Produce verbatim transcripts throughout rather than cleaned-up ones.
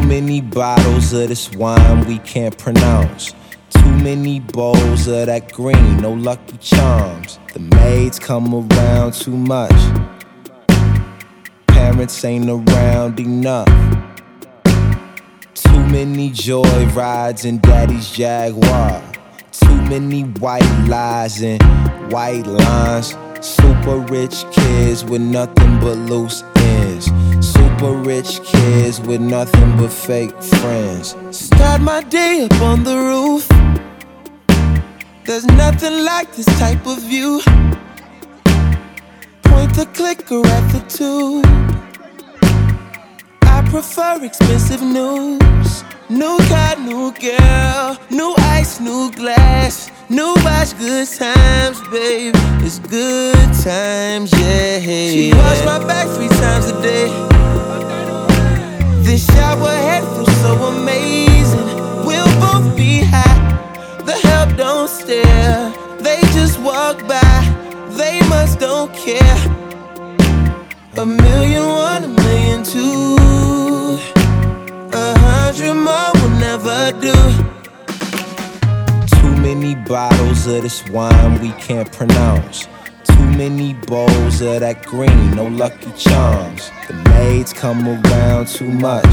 many bottles of this wine we can't pronounce. Too many bowls of that green, no Lucky Charms. The maids come around too much. Parents ain't around enough. Too many joy rides in daddy's Jaguar. Too many white lies and white lines. Super rich kids with nothing but loose ends. Super rich kids with nothing but fake friends. Start my day up on the roof. There's nothing like this type of view. Point the clicker at the tube. I prefer expensive news. New car, new girl, new ice, new glass, new watch, good times, babe. It's good times, yeah. She wash my back three times a day. This shower head feels so amazing. We'll both be high. The help don't stare. They just walk by. They must don't care. A million one, a million two. A hundred more will never do. Too many bottles of this wine we can't pronounce. Too many bowls of that green, no Lucky Charms. The maids come around too much.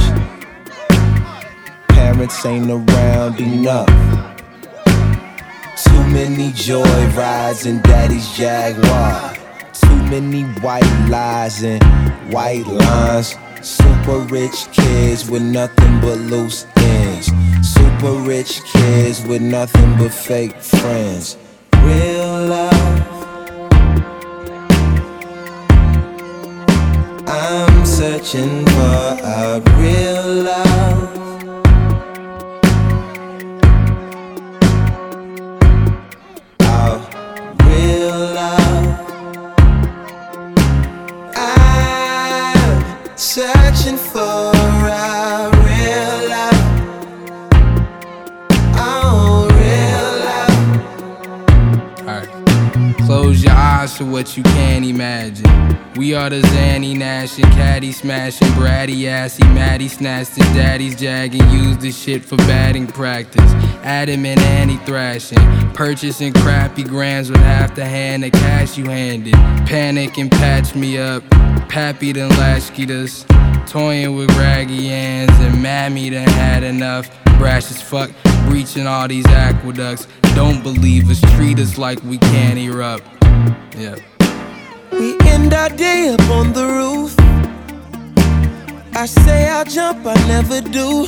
Parents ain't around enough. Too many joy rides in daddy's Jaguar. Too many white lies and white lines. Super rich kids with nothing but loose ends. Super rich kids with nothing but fake friends. Real love, I'm searching for a real love. Searching for a real love. Oh, real love. Alright, close your eyes to what you can't imagine. We are the Zanny Nash and Caddy smashing, bratty assy, Maddie snatched his daddy's jag and used this shit for batting practice. Adam and Annie thrashing, purchasing crappy grams with half the hand of cash you handed. Panic and patch me up. Pappy done latchkeyed us, toying with raggy hands, and Mammy done had enough. Brash as fuck, breaching all these aqueducts. Don't believe us, treat us like we can't erupt. Yeah. We end our day up on the roof. I say I'll jump, I never do.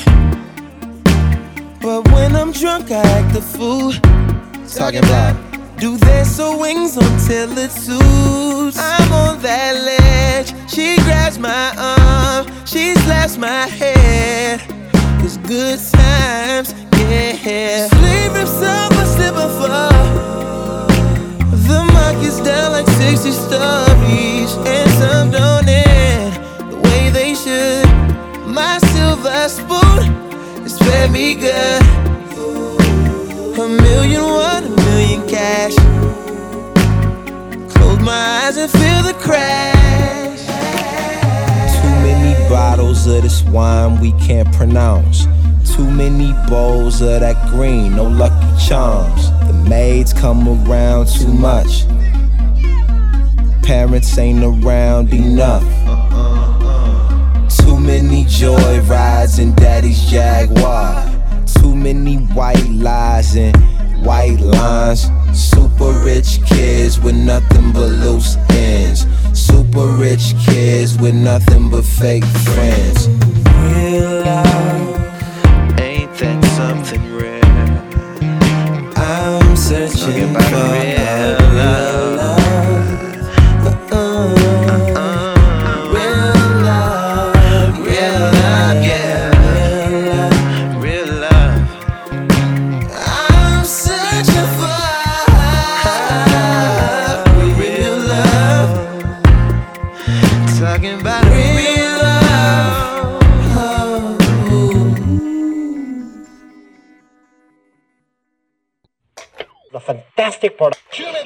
But when I'm drunk, I act the fool. Talking about do their so wings until it suits. I'm on that ledge. She grabs my arm. She slaps my head. It's good times, yeah. Sleeve rips up, I slip and fall. The market's down like sixty stories, and some don't end the way they should. My silver spoon is fed me good. A million one, a million cash. Close my eyes and feel the crash. Too many bottles of this wine we can't pronounce. Too many bowls of that green, no Lucky Charms. The maids come around too much. Parents ain't around enough. Too many joy rides in daddy's Jaguar. Too many white lies and white lines. Super rich kids with nothing but loose ends. Super rich kids with nothing but fake friends. Real love, ain't that something rare? I'm searching for real love. The fantastic product.